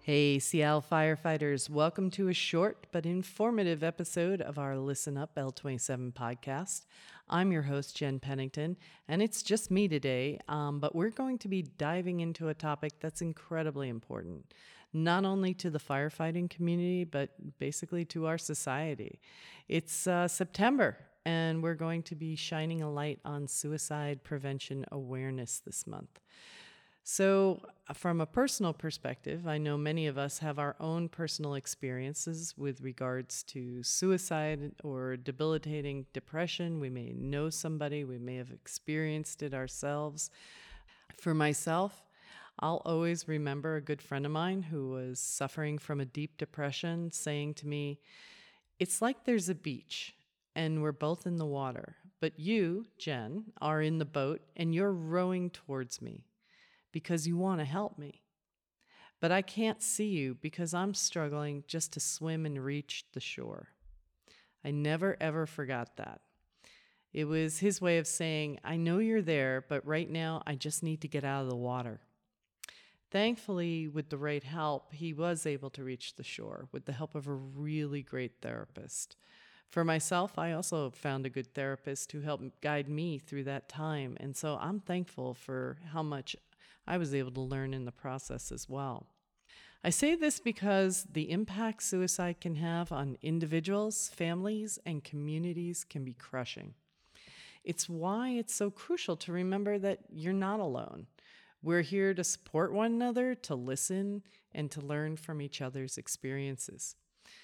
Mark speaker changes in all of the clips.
Speaker 1: Hey, Seattle firefighters, welcome to a short but informative episode of our Listen Up L27 podcast. I'm your host, Jen Pennington, and it's just me today, but we're going to be diving into a topic that's incredibly important, not only to the firefighting community, but basically to our society. It's September, and we're going to be shining a light on suicide prevention awareness this month. So, from a personal perspective, I know many of us have our own personal experiences with regards to suicide or debilitating depression. We may know somebody, we may have experienced it ourselves. For myself, I'll always remember a good friend of mine who was suffering from a deep depression saying to me, "It's like there's a beach and we're both in the water, but you, Jen, are in the boat and you're rowing towards me because you want to help me. But I can't see you because I'm struggling just to swim and reach the shore." I never ever forgot that. It was his way of saying, I know you're there, but right now I just need to get out of the water. Thankfully, with the right help, he was able to reach the shore with the help of a really great therapist. For myself, I also found a good therapist who helped guide me through that time, and so I'm thankful for how much I was able to learn in the process as well. I say this because the impact suicide can have on individuals, families, and communities can be crushing. It's why it's so crucial to remember that you're not alone. We're here to support one another, to listen, and to learn from each other's experiences.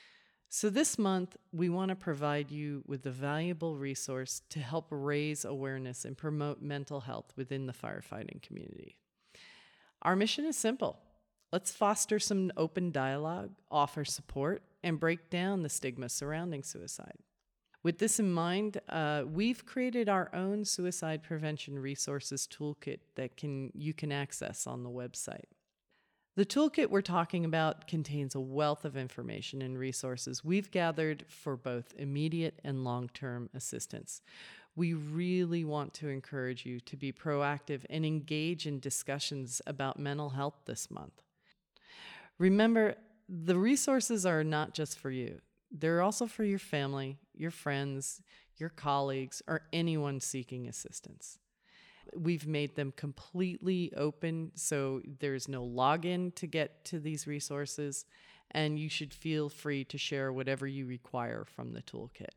Speaker 1: So this month, we want to provide you with a valuable resource to help raise awareness and promote mental health within the firefighting community. Our mission is simple. Let's foster some open dialogue, offer support, and break down the stigma surrounding suicide. With this in mind, we've created our own suicide prevention resources toolkit that you can access on the website. The toolkit we're talking about contains a wealth of information and resources we've gathered for both immediate and long-term assistance. We really want to encourage you to be proactive and engage in discussions about mental health this month. Remember, the resources are not just for you. They're also for your family, your friends, your colleagues, or anyone seeking assistance. We've made them completely open, so there's no login to get to these resources, and you should feel free to share whatever you require from the toolkit.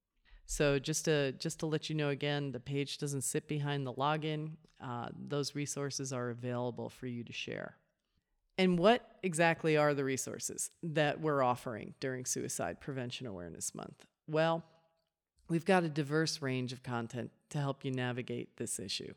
Speaker 1: So just to let you know again, the page doesn't sit behind the login. Those resources are available for you to share. And what exactly are the resources that we're offering during Suicide Prevention Awareness Month? Well, we've got a diverse range of content to help you navigate this issue.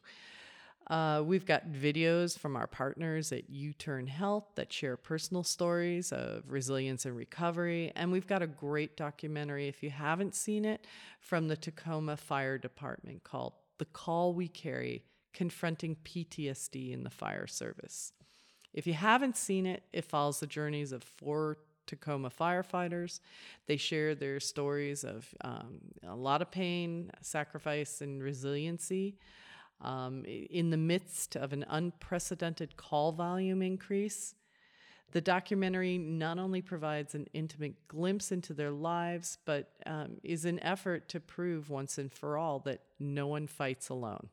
Speaker 1: We've got videos from our partners at U-Turn Health that share personal stories of resilience and recovery. And we've got a great documentary, if you haven't seen it, from the Tacoma Fire Department called The Call We Carry: Confronting PTSD in the Fire Service. If you haven't seen it, it follows the journeys of 4 Tacoma firefighters. They share their stories of a lot of pain, sacrifice, and resiliency in the midst of an unprecedented call volume increase. The documentary not only provides an intimate glimpse into their lives, but is an effort to prove once and for all that no one fights alone.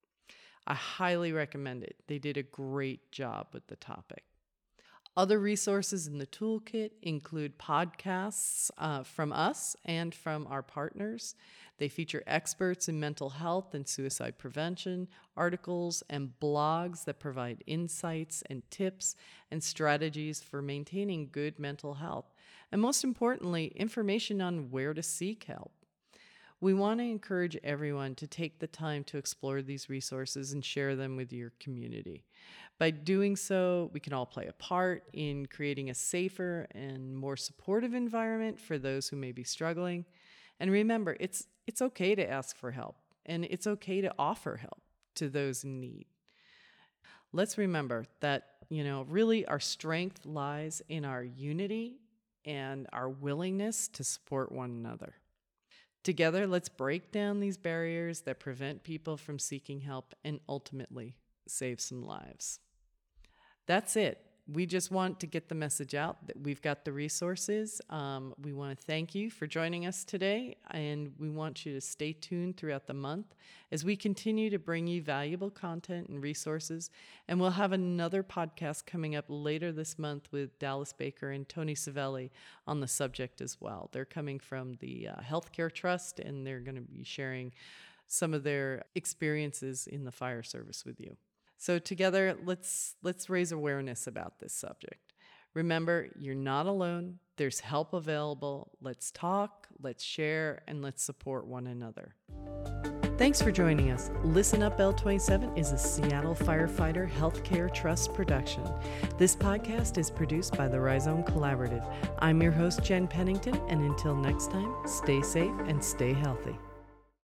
Speaker 1: I highly recommend it. They did a great job with the topic. Other resources in the toolkit include podcasts from us and from our partners. They feature experts in mental health and suicide prevention, articles and blogs that provide insights and tips and strategies for maintaining good mental health, and most importantly, information on where to seek help. We want to encourage everyone to take the time to explore these resources and share them with your community. By doing so, we can all play a part in creating a safer and more supportive environment for those who may be struggling. And remember, it's okay to ask for help, and it's okay to offer help to those in need. Let's remember that, really our strength lies in our unity and our willingness to support one another. Together, let's break down these barriers that prevent people from seeking help and ultimately save some lives. That's it. we just want to get the message out that we've got the resources. We want to thank you for joining us today, and we want you to stay tuned throughout the month as we continue to bring you valuable content and resources. And we'll have another podcast coming up later this month with Dallas Baker and Tony Savelli on the subject as well. They're coming from the Healthcare Trust, and they're going to be sharing some of their experiences in the fire service with you. So together, let's raise awareness about this subject. Remember, you're not alone. There's help available. Let's talk, let's share, and let's support one another. Thanks for joining us. Listen Up L27 is a Seattle Firefighter Healthcare Trust production. This podcast is produced by the Rhizome Collaborative. I'm your host, Jen Pennington, and until next time, stay safe and stay healthy.